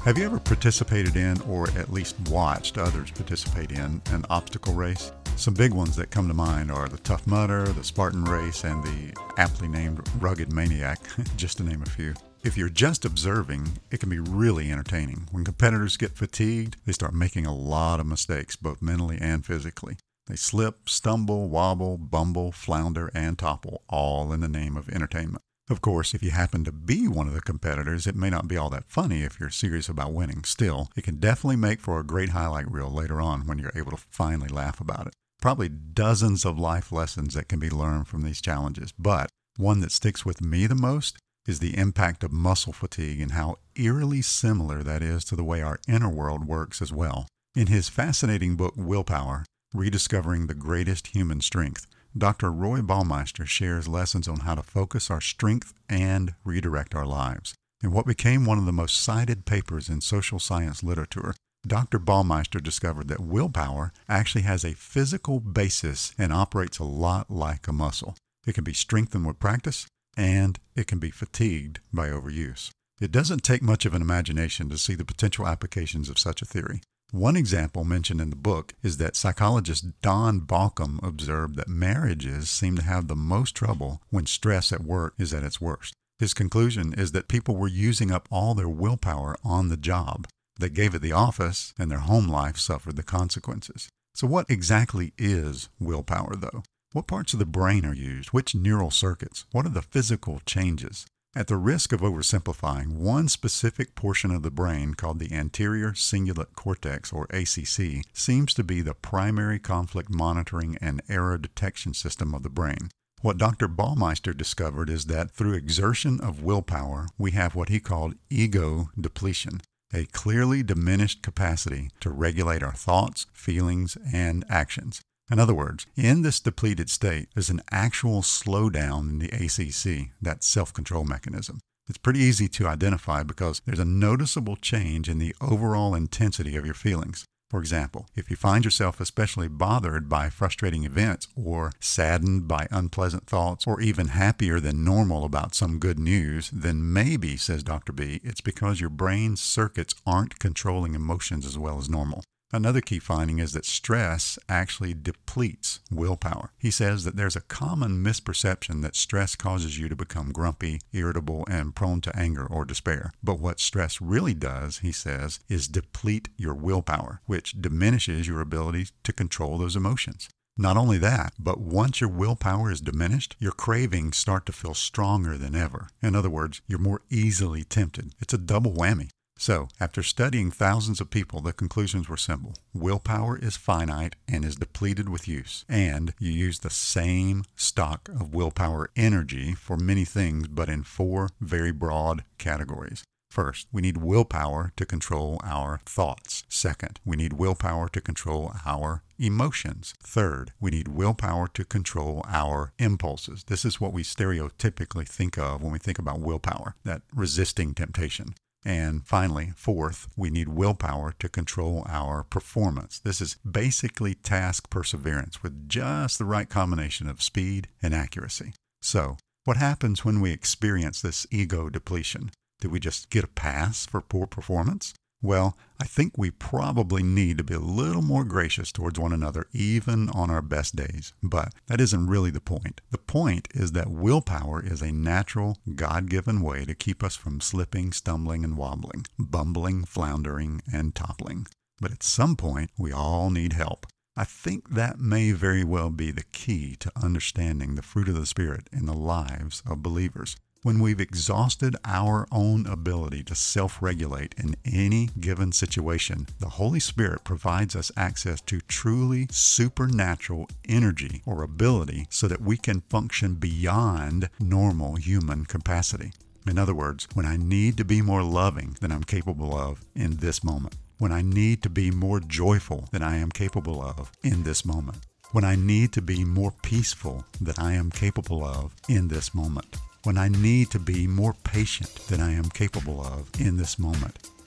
Have you ever participated in, or at least watched others participate in, an obstacle race? Some big ones that come to mind are the Tough Mudder, the Spartan Race, and the aptly named Rugged Maniac, just to name a few. If you're just observing, it can be really entertaining. When competitors get fatigued, they start making a lot of mistakes, both mentally and physically. They slip, stumble, wobble, bumble, flounder, and topple, all in the name of entertainment. Of course, if you happen to be one of the competitors, it may not be all that funny if you're serious about winning. Still, it can definitely make for a great highlight reel later on when you're able to finally laugh about it. Probably dozens of life lessons that can be learned from these challenges, but one that sticks with me the most is the impact of muscle fatigue and how eerily similar that is to the way our inner world works as well. In his fascinating book, Willpower, Rediscovering the Greatest Human Strength, Dr. Roy Baumeister shares lessons on how to focus our strength and redirect our lives. In what became one of the most cited papers in social science literature, Dr. Baumeister discovered that willpower actually has a physical basis and operates a lot like a muscle. It can be strengthened with practice, and it can be fatigued by overuse. It doesn't take much of an imagination to see the potential applications of such a theory. One example mentioned in the book is that psychologist Don Balcom observed that marriages seem to have the most trouble when stress at work is at its worst. His conclusion is that people were using up all their willpower on the job. They gave it the office, and their home life suffered the consequences. So what exactly is willpower, though? What parts of the brain are used? Which neural circuits? What are the physical changes? At the risk of oversimplifying, one specific portion of the brain called the anterior cingulate cortex, or ACC, seems to be the primary conflict monitoring and error detection system of the brain. What Dr. Baumeister discovered is that through exertion of willpower, we have what he called ego depletion, a clearly diminished capacity to regulate our thoughts, feelings, and actions. In other words, in this depleted state, there's an actual slowdown in the ACC, that self-control mechanism. It's pretty easy to identify because there's a noticeable change in the overall intensity of your feelings. For example, if you find yourself especially bothered by frustrating events or saddened by unpleasant thoughts or even happier than normal about some good news, then maybe, says Dr. B, it's because your brain's circuits aren't controlling emotions as well as normal. Another key finding is that stress actually depletes willpower. He says that there's a common misperception that stress causes you to become grumpy, irritable, and prone to anger or despair. But what stress really does, he says, is deplete your willpower, which diminishes your ability to control those emotions. Not only that, but once your willpower is diminished, your cravings start to feel stronger than ever. In other words, you're more easily tempted. It's a double whammy. So, after studying thousands of people, the conclusions were simple. Willpower is finite and is depleted with use. And you use the same stock of willpower energy for many things, but in 4 very broad categories. First, we need willpower to control our thoughts. Second, we need willpower to control our emotions. Third, we need willpower to control our impulses. This is what we stereotypically think of when we think about willpower, that resisting temptation. And finally, fourth, we need willpower to control our performance. This is basically task perseverance with just the right combination of speed and accuracy. So, what happens when we experience this ego depletion? Do we just get a pass for poor performance? Well, I think we probably need to be a little more gracious towards one another, even on our best days. But that isn't really the point. The point is that willpower is a natural, God-given way to keep us from slipping, stumbling, and wobbling, bumbling, floundering, and toppling. But at some point, we all need help. I think that may very well be the key to understanding the fruit of the Spirit in the lives of believers. When we've exhausted our own ability to self-regulate in any given situation, the Holy Spirit provides us access to truly supernatural energy or ability so that we can function beyond normal human capacity. In other words, when I need to be more loving than I'm capable of in this moment, when I need to be more joyful than I am capable of in this moment, when I need to be more peaceful than I am capable of in this moment, when I need to be more patient than I am capable of in this moment,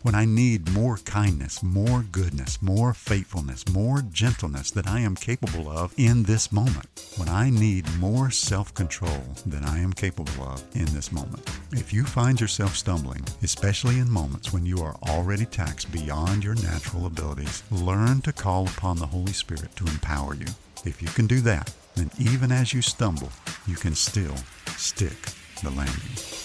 when I need more kindness, more goodness, more faithfulness, more gentleness than I am capable of in this moment, when I need more self-control than I am capable of in this moment. If you find yourself stumbling, especially in moments when you are already taxed beyond your natural abilities, learn to call upon the Holy Spirit to empower you. If you can do that, then even as you stumble, you can still stick the landing.